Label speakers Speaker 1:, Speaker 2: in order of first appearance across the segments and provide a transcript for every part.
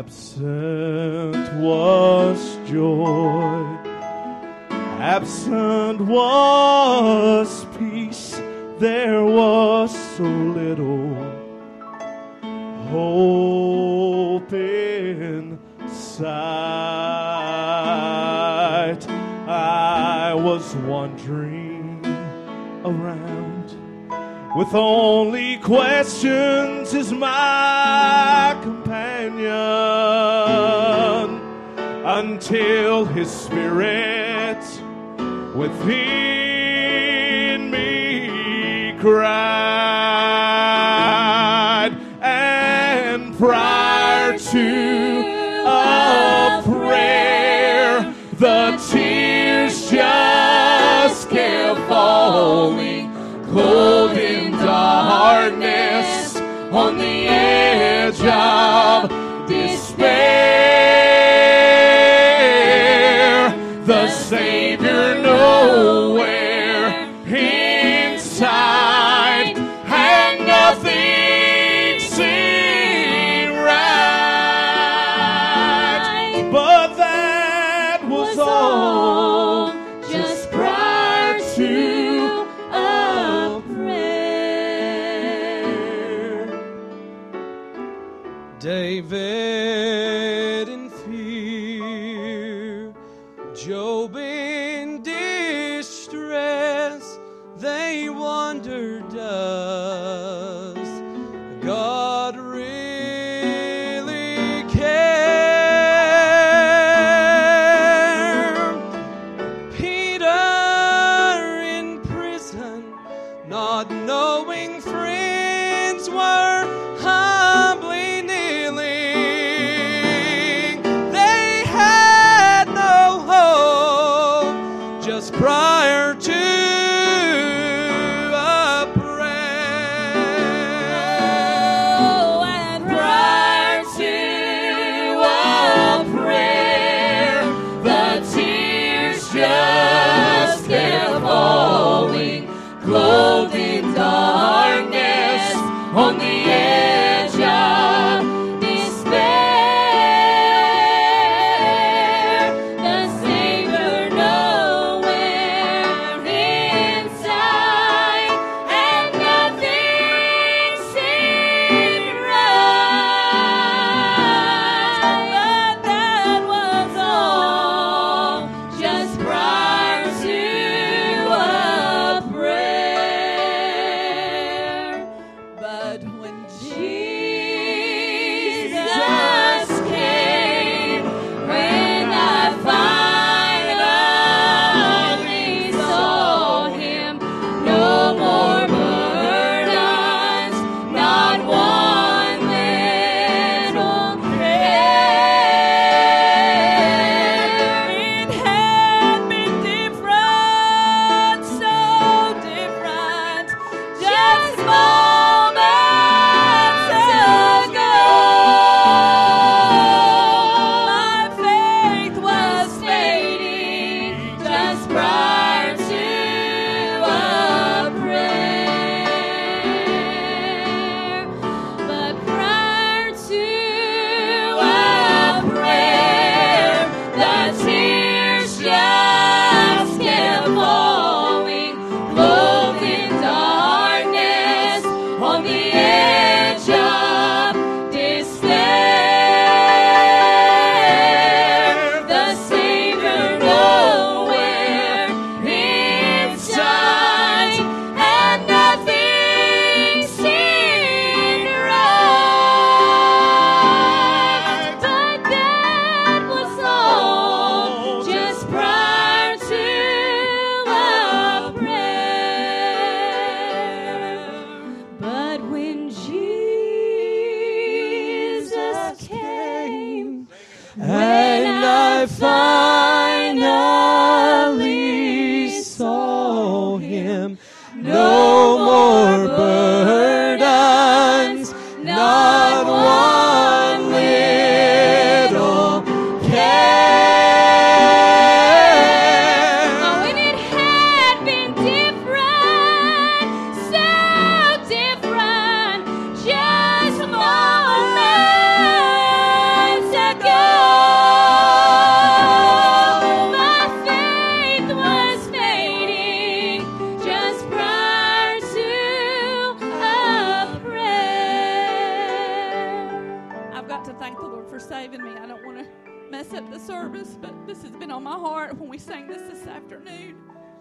Speaker 1: Absent was joy, absent was peace, there was so little hope in sight. I was wandering around with only questions as my companion, until his spirit within me cried. And prior to a prayer, the tears just kept falling, clothed in darkness on the edge of despair. The Savior nowhere inside, and nothing seemed right. But that was all just prior to a prayer. David in fear, Job in distress, they wondered, does God really care? Peter in prison, not knowing friends were humbly kneeling. They had no hope just prior to a prayer.
Speaker 2: Oh, and prior to a prayer, the tears just kept falling, clothed in darkness on the edge of despair. The Savior nowhere inside, and nothing seemed right. But that was all just prior to a prayer. But when Jesus came, when I finally saw him, no more burdens, not one little care. It had been different, so different, just moments ago. My faith was fading just prior to a prayer. But prior to a prayer, the tears just kept falling, clothed in darkness on the edge of despair. The Savior nowhere inside, and nothing seemed right. But that was all just prior to a prayer. But when Jesus came, when I finally saw him, no more burdens, not one little care. Oh, and it had been different, so different, just moments saving me. I don't want to mess up the service, but this has been on my heart when we sang this afternoon.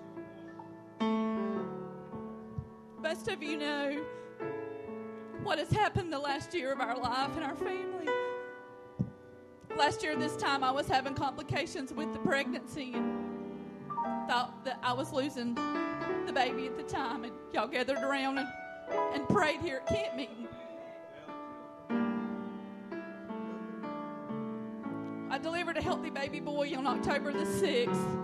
Speaker 2: Most of you know what has happened the last year of our life and our family. Last year this time I was having complications with the pregnancy and thought that I was losing the baby at the time, and y'all gathered around and prayed here at camp meeting. I delivered a healthy baby boy on October the 6th.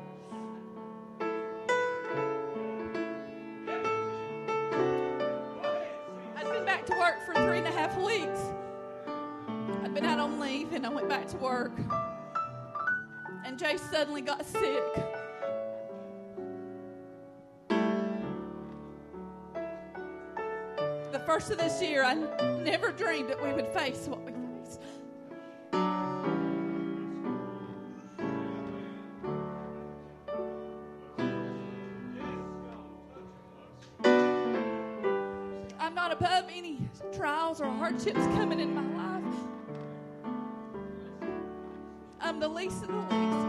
Speaker 2: I'd been back to work for 3.5 weeks. I'd been out on leave and I went back to work. And Jay suddenly got sick. The first of this year, I never dreamed that we would face what we faced. I'm not above any trials or hardships coming in my life. I'm the least of the least.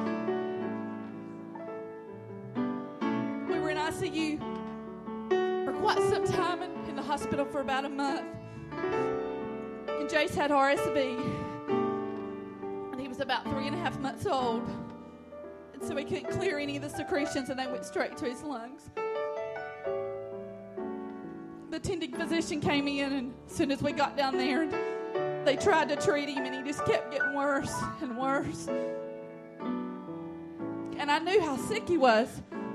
Speaker 2: We were in ICU for quite some time in the hospital for about a month. And Jace had RSV. And he was about 3.5 months old. And so he couldn't clear any of the secretions, and they went straight to his lungs. The attending physician came in, and as soon as we got down there, they tried to treat him, and he just kept getting worse and worse. And I knew how sick he was.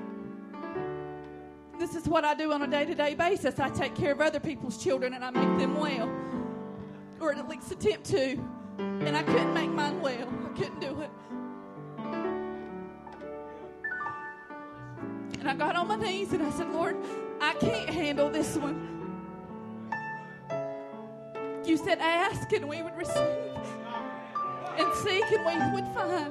Speaker 2: This is what I do on a day-to-day basis. I take care of other people's children, and I make them well. Or at least attempt to. And I couldn't make mine well. I couldn't do it. And I got on my knees, and I said, Lord, I can't handle this one. You said ask and we would receive, and seek and we would find.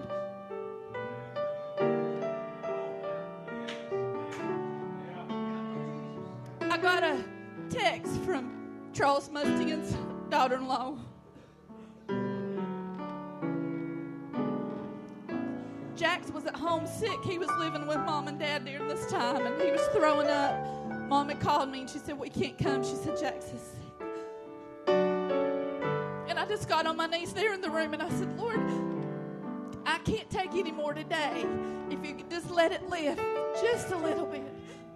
Speaker 2: I got a text from Charles Mustin's daughter-in-law. Jax was at home sick. He was living with Mom and Dad during this time, and he was throwing up. Mom had called me, and she said, we can't come. She said, Jax is sick. And I just got on my knees there in the room, and I said, Lord, I can't take any more today. If you could just let it lift just a little bit.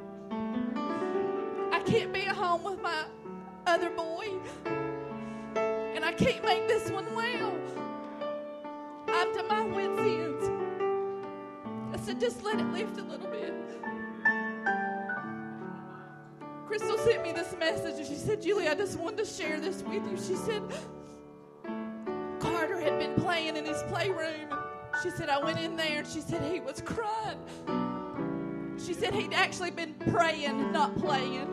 Speaker 2: I can't be at home with my other boy, and I can't make this one well. I'm to my wits' ends. I said, just let it lift a little bit. Crystal sent me this message, and she said, Julie, I just wanted to share this with you. She said, Carter had been playing in his playroom. And she said, I went in there, and she said he was crying. She said he'd actually been praying, not playing.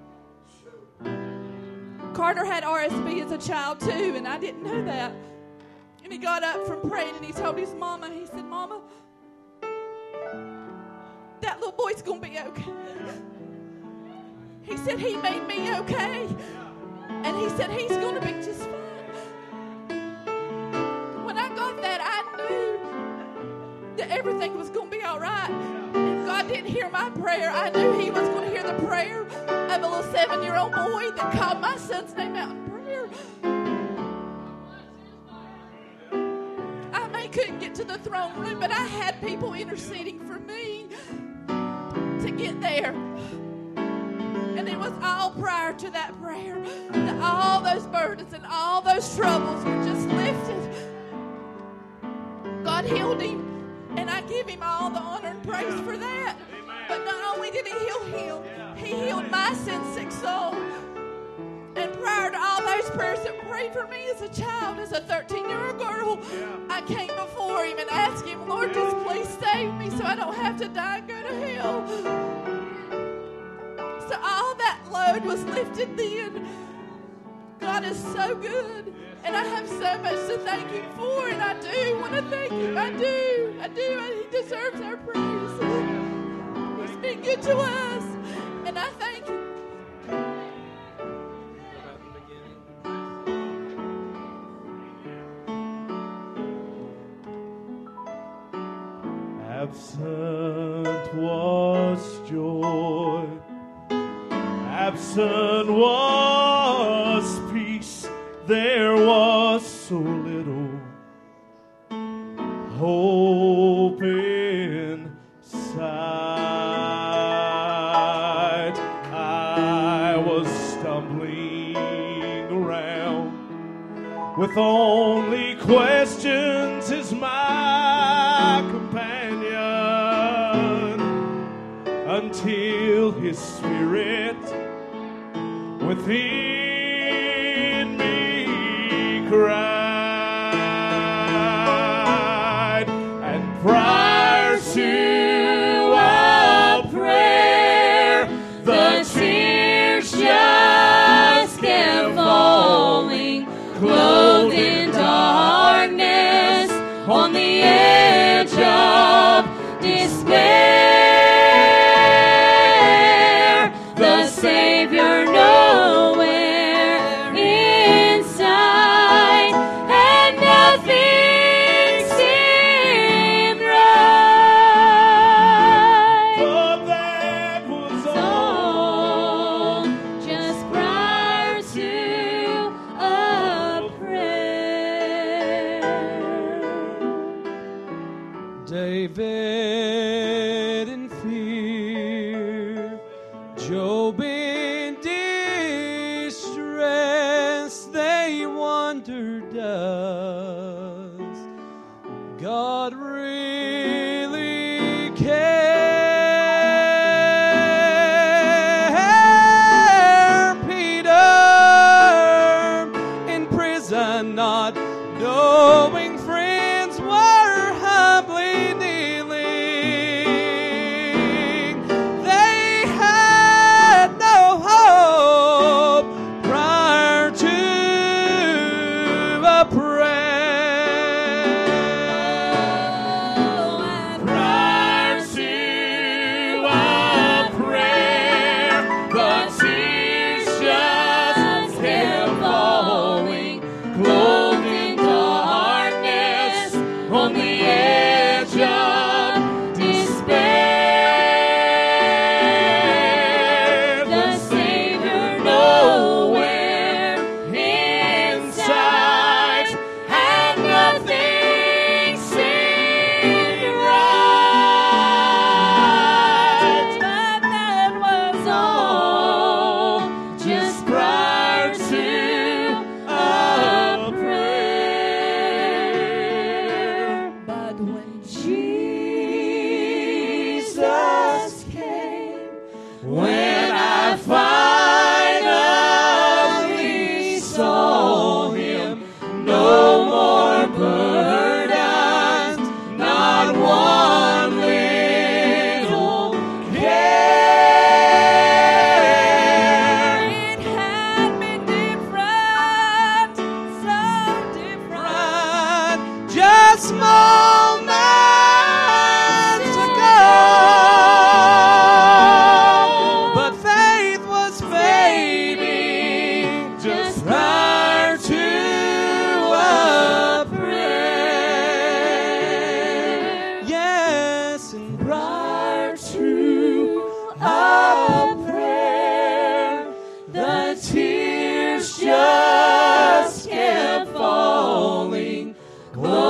Speaker 2: Carter had RSV as a child, too, and I didn't know that. And he got up from praying, and he told his mama, he said, Mama, that little boy's going to be okay. He said, he made me okay. And he said, he's going to be just fine. When I got that, I knew that everything was going to be all right. If God didn't hear my prayer, I knew he was going to hear the prayer of a little 7-year-old boy that called my son's name out in prayer. I couldn't get to the throne room, but I had people interceding for me to get there. And it was all prior to that prayer that all those burdens and all those troubles were just lifted. God healed him, and I give him all the honor and praise for that. But not only did he heal him, he healed my sin-sick soul. And prior to all those prayers that prayed for me as a child, as a 13-year-old girl, I came before him and asked him, Lord, just please save me so I don't have to die and go to hell. So all that load was lifted then. God is so good. And I have so much to thank him for. And I do want to thank him. I do. And he deserves our praise. He's been good to us. And I thank him.
Speaker 3: Absent was joy, absent was peace, there was so little hope inside. I was stumbling around with only questions as my companion, until His Spirit within me cried. And prior to a prayer, the tears just kept falling, clothed in darkness on the edge of despair. The Savior nowhere inside, and nothing seemed right. But that was all just prior to a prayer. David in fear, Job in distress, they wondered, does God really care? Peter in prison, not knowing friends were humbly kneeling. They had no hope prior to a prayer. Prior to a prayer, the tears just kept falling, clothed in darkness on the edge of despair. The Savior nowhere inside, and nothing seemed right. But that was all just prior to a prayer. But when Jesus came, when I finally saw Him, no more burdens, not one little care. It had been different, so different, just moments ago. But faith was fading just prior to a prayer. Yes, and prior to a prayer, the tears just kept falling, clothed